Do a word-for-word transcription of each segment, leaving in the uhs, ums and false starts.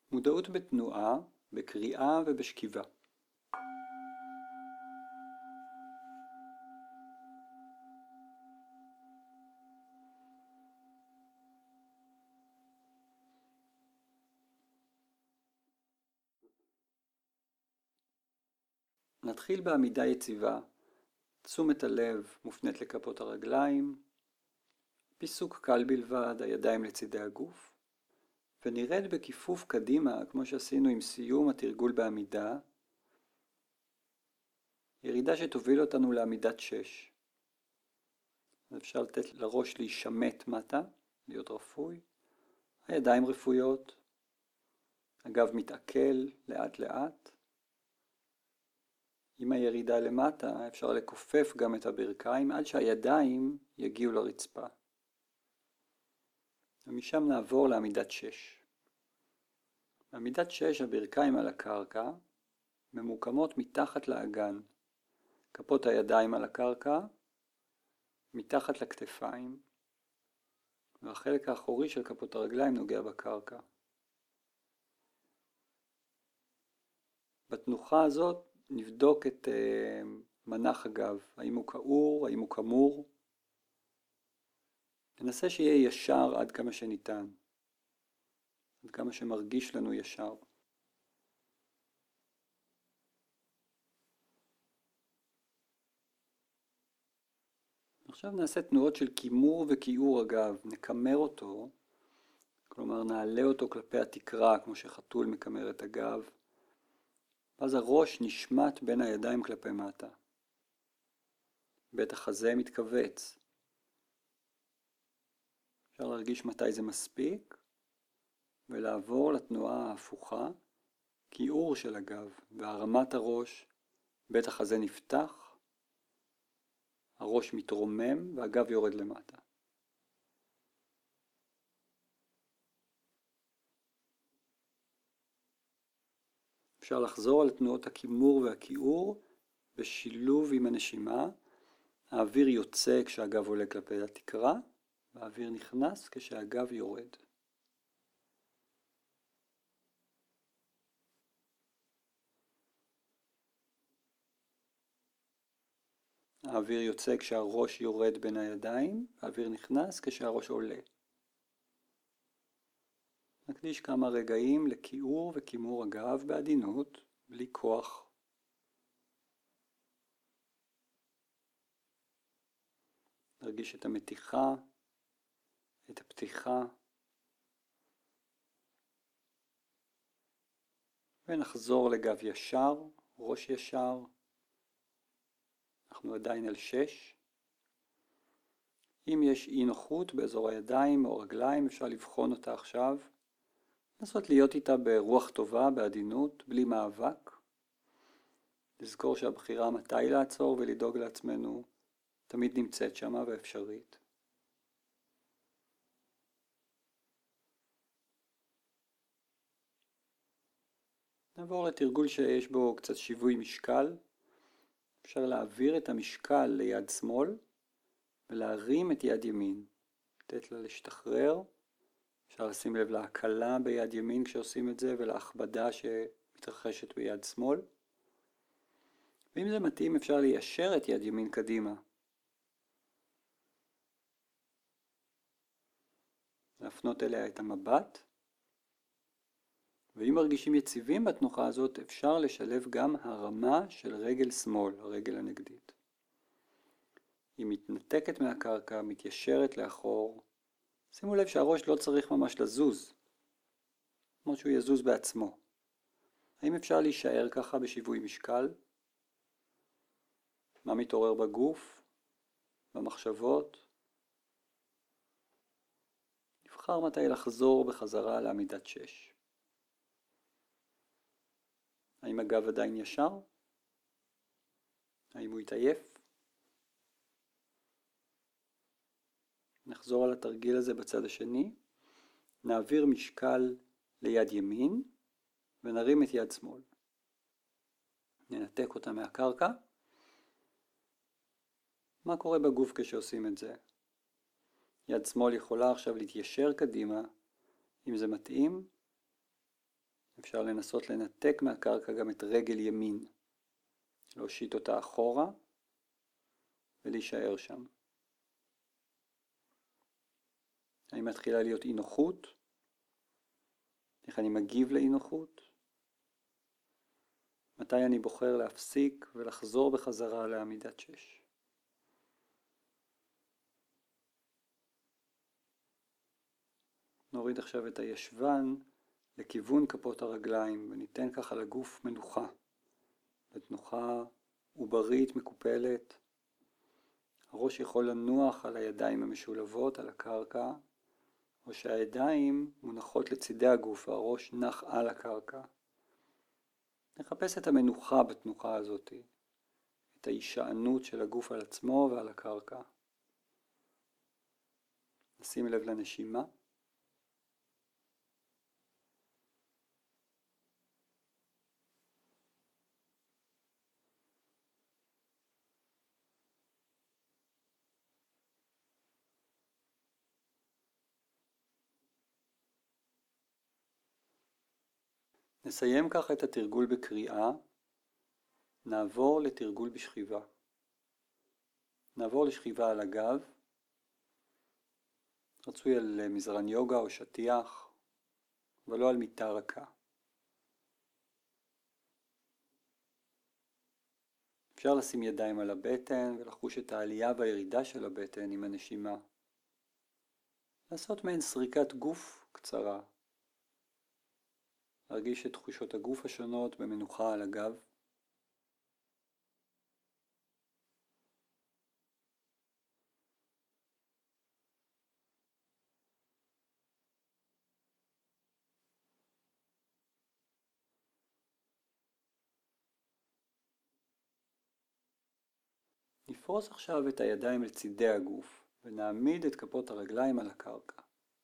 מודעות בתנועה, בקריאה ובשכיבה. נתחיל בעמידה יציבה. תשומת הלב מופנית לכפות הרגליים, פיסוק קל בלבד, הידיים לצידי הגוף, ונרד בכיפוף קדימה, כמו שעשינו עם סיום התרגול בעמידה, ירידה שתוביל אותנו לעמידת שש. אפשר לתת לראש להישמט מטה, להיות רפוי, הידיים רפויות, הגב מתעכל לאט לאט. עם הירידה למטה אפשר לכופף גם את הברכיים עד שהידיים יגיעו לרצפה. ומשם נעבור לעמידת שש. בעמידת שש הברכיים על הקרקע ממוקמות מתחת לאגן. כפות הידיים על הקרקע, מתחת לכתפיים, והחלק האחורי של כפות הרגליים נוגע בקרקע. בתנוחה הזאת נבדוק את uh, מנח הגב, האם הוא כאור, האם הוא כמור. ננסה שיהיה ישר עד כמה שניתן, עד כמה שמרגיש לנו ישר. עכשיו נעשה תנועות של כימור וכיעור הגב, נקמר אותו, כלומר נעלה אותו כלפי התקרה כמו שחתול מקמר את הגב, ואז הראש נשמט בין הידיים כלפי מטה. בית החזה מתכווץ. אפשר להרגיש מתי זה מספיק, ולעבור לתנועה ההפוכה, כיעור של הגב, והרמת הראש, בית החזה נפתח, הראש מתרומם והגב יורד למטה. אפשר לחזור על תנועות הכימור והכיעור בשילוב עם הנשימה. האוויר יוצא כשהגב עולה כלפי התקרה, והאוויר נכנס כשהגב יורד. האוויר יוצא כשהראש יורד בין הידיים, האוויר נכנס כשהראש עולה. נקדיש כמה רגעים לכיעור וכימור הגב בעדינות, בלי כוח. נרגיש את המתיחה, את הפתיחה, ונחזור לגב ישר, ראש ישר. אנחנו עדיין על שש. אם יש אי נוחות באזור הידיים או רגליים, אפשר לבחון אותה עכשיו. לנסות להיות איתה ברוח טובה, בעדינות, בלי מאבק. לזכור שהבחירה מתי לעצור ולדאוג לעצמנו תמיד נמצאת שמה ואפשרית. נעבור לתרגול שיש בו קצת שיווי משקל. אפשר להעביר את המשקל ליד שמאל ולהרים את יד ימין. לתת לה להשתחרר. אפשר לשים לב להקלה ביד ימין כשעושים את זה ולהכבדה שמתרחשת ביד שמאל. ואם זה מתאים אפשר ליישר את יד ימין קדימה. להפנות אליה את המבט. ואם מרגישים יציבים בתנוחה הזאת אפשר לשלב גם הרמה של רגל שמאל, הרגל הנגדית. היא מתנתקת מהקרקע, מתיישרת לאחור. שימו לב שהראש לא צריך ממש לזוז, כמו שהוא יזוז בעצמו. האם אפשר להישאר ככה בשיווי משקל? מה מתעורר בגוף, במחשבות? נבחר מתי לחזור בחזרה לעמידת שש. האם הגב עדיין ישר? האם הוא התעייף? נחזור על התרגיל הזה בצד השני. נעביר משקל ליד ימין ונרים את יד שמאל. ננתק אותה מהקרקע. מה קורה בגוף כשעושים את זה? יד שמאל יכולה עכשיו להתיישר קדימה. אם זה מתאים, אפשר לנסות לנתק מהקרקע גם את רגל ימין, להושיט אותה אחורה ולהישאר שם. אני מתחילה להיות אי נוחות, איך אני מגיב לאי נוחות, מתי אני בוחר להפסיק ולחזור בחזרה לעמידת שש. נוריד עכשיו את הישבן לכיוון כפות הרגליים וניתן ככה לגוף מנוחה, לתנוחה עוברית מקופלת. הראש יכול לנוח על הידיים המשולבות על הקרקע, או שהידיים מונחות לצידי הגוף והראש נח על הקרקע. נחפש את המנוחה בתנוחה הזאת, את ההישענות של הגוף על עצמו ועל הקרקע. נשים לב לנשימה. נסיים ככה את התרגול בקריאה, נעבור לתרגול בשכיבה. נעבור לשכיבה על הגב, רצוי על מזרן יוגה או שטיח, אבל לא על מיטה רכה. אפשר לשים ידיים על הבטן ולחוש את העלייה והירידה של הבטן עם הנשימה. לעשות מעין סריקת גוף קצרה. להרגיש את תחושות הגוף השונות במנוחה על הגב. נפרוס עכשיו את הידיים לצידי הגוף ונעמיד את כפות הרגליים על הקרקע.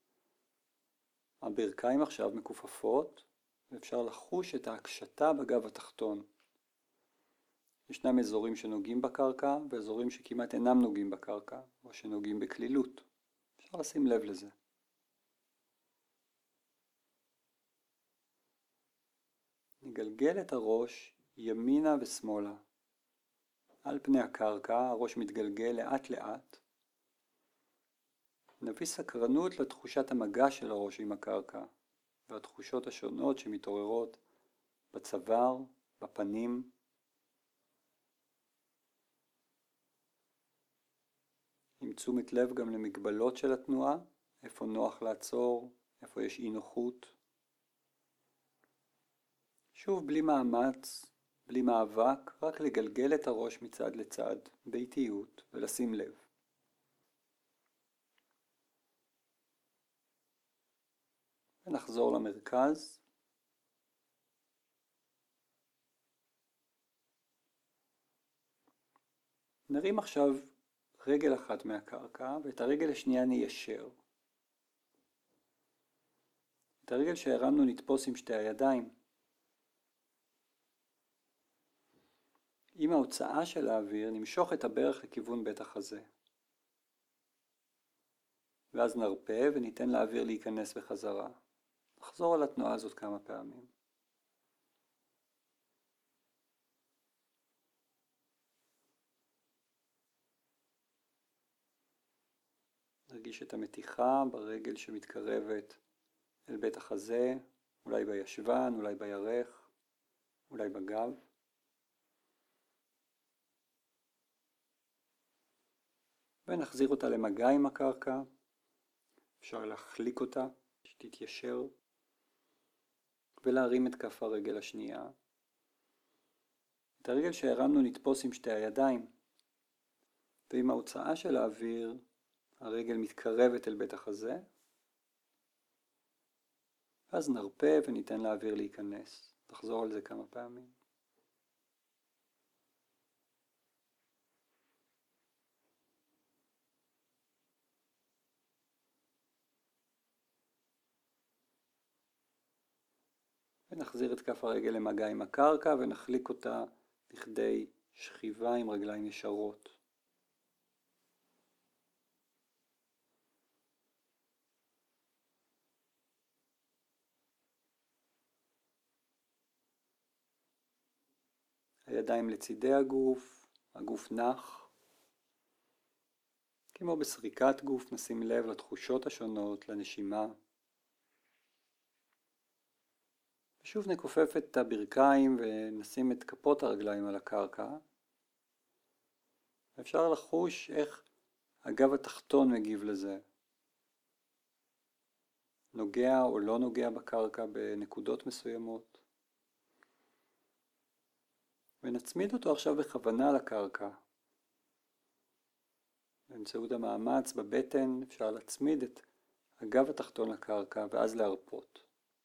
הברכיים עכשיו מכופפות ואפשר לחוש את ההקשתה בגב התחתון. ישנם אזורים שנוגעים בקרקע ואזורים שכמעט אינם נוגעים בקרקע או שנוגעים בכלילות. אפשר לשים לב לזה. נגלגל את הראש ימינה ושמאלה. על פני הקרקע הראש מתגלגל לאט לאט. נביא סקרנות לתחושת המגע של הראש עם הקרקע והתחושות השונות שמתעוררות בצוואר, בפנים. עם תשומת לב גם למגבלות של התנועה, איפה נוח לעצור, איפה יש אי נוחות. שוב בלי מאמץ, בלי מאבק, רק לגלגל את הראש מצד לצד, באיטיות, ולשים לב. ונחזור למרכז. נרים עכשיו רגל אחת מהקרקע, ואת הרגל השנייה ניישר. את הרגל שהרמנו נתפוס עם שתי הידיים. עם ההוצאה של האוויר נמשוך את הברך לכיוון בית החזה. ואז נרפה וניתן לאוויר להיכנס בחזרה. נחזור על התנועה הזאת כמה פעמים. נרגיש את המתיחה ברגל שמתקרבת אל בית החזה, אולי בישבן, אולי בירך, אולי בגב. ונחזיר אותה למגע עם הקרקע. אפשר להחליק אותה, שתתיישר, ולהרים את כף הרגל השנייה. את הרגל שהרמנו נתפוס עם שתי הידיים, ועם ההוצאה של האוויר, הרגל מתקרבת אל בית החזה, אז נרפה וניתן לאוויר להיכנס. נחזור על זה כמה פעמים. ונחזיר את כף הרגל למגע עם הקרקע ונחליק אותה לכדי שכיבה עם רגליים ישרות. הידיים לצידי הגוף, הגוף נח. כמו בסריקת גוף, נשים לב לתחושות השונות, לנשימה. ושוב נכופף את הברכיים ונשים את כפות הרגליים על הקרקע. אפשר לחוש איך הגב התחתון מגיב לזה. נוגע או לא נוגע בקרקע בנקודות מסוימות. ונצמיד אותו עכשיו בכוונה לקרקע. באמצעות המאמץ בבטן אפשר להצמיד את הגב התחתון לקרקע ואז להרפות.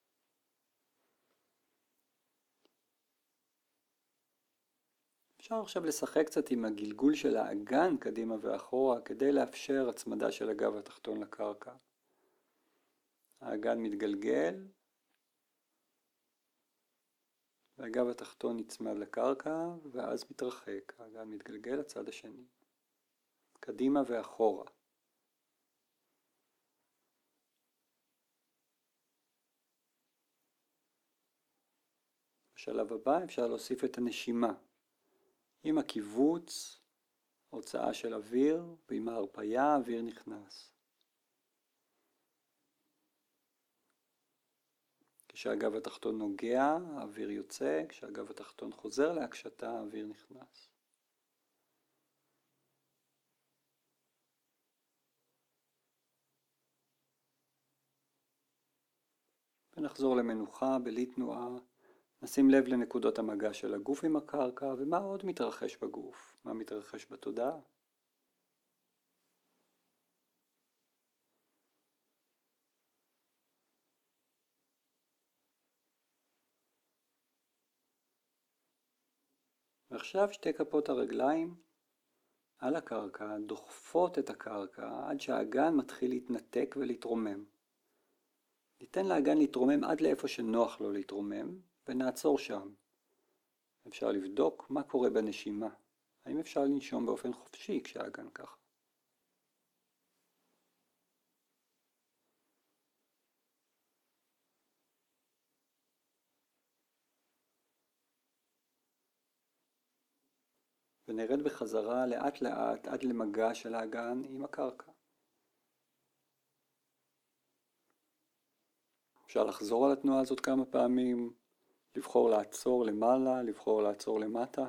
אפשר עכשיו לשחק קצת עם הגלגול של האגן קדימה ואחורה כדי לאפשר הצמדה של הגב התחתון לקרקע. האגן מתגלגל והגב התחתון נצמד לקרקע ואז מתרחק. האגן מתגלגל לצד השני. קדימה ואחורה. בשלב הבא אפשר להוסיף את הנשימה. עם הקיבוץ, הוצאה של אוויר, ועם ההרפיה האוויר נכנס. כשהגב התחתון נוגע, האוויר יוצא, כשהגב התחתון חוזר להקשתה, האוויר נכנס. ונחזור למנוחה בלי תנועה. נשים לב לנקודות המגע של הגוף עם הקרקע, ומה עוד מתרחש בגוף, מה מתרחש בתודעה. ועכשיו שתי כפות הרגליים על הקרקע דוחפות את הקרקע עד שהאגן מתחיל להתנתק ולהתרומם. ניתן לאגן להתרומם עד לאיפה שנוח לו להתרומם, ונעצור שם. אפשר לבדוק מה קורה בנשימה. האם אפשר לנשום באופן חופשי כשהאגן ככה? ונרד בחזרה לאט לאט עד למגע של האגן עם הקרקע. אפשר לחזור על התנועה הזאת כמה פעמים, לבחור לעצור למעלה, לבחור לעצור למטה.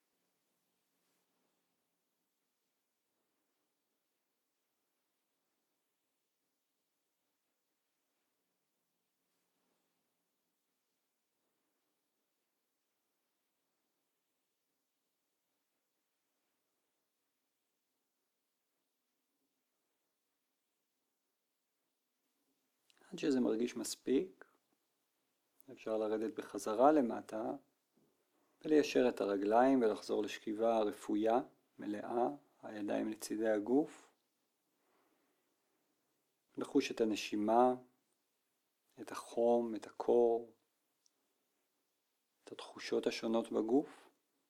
עד שזה מרגיש מספיק, אפשר לרדת בחזרה למטה וליישר את הרגליים ולחזור לשכיבה רפויה, מלאה, הידיים לצידי הגוף. לחוש את הנשימה, את החום, את הקור, את התחושות השונות בגוף.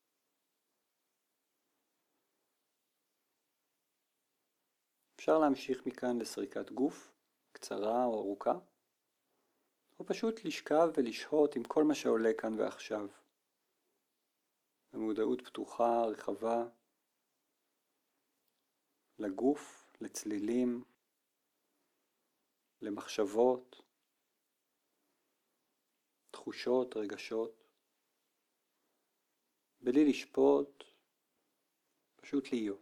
אפשר להמשיך מכאן לסריקת גוף, קצרה או ארוכה, או פשוט לשכב ולשהות עם כל מה שעולה כאן ועכשיו. במודעות פתוחה, רחבה, לגוף, לצלילים, למחשבות, תחושות, רגשות, בלי לשפוט, פשוט להיות.